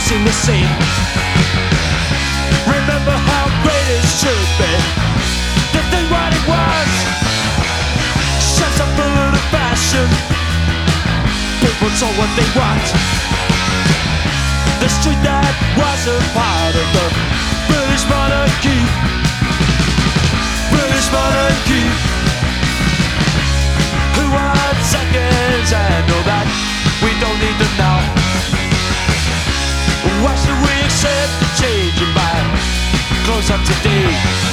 crossing the sea. Remember how great it should be. This is what it was. Shots are full of fashion. People told what they want. The street that was a part of the British monarchy. British monarchy. Who are seconds and all that we don't need to know. Why should we accept the changing by close up today?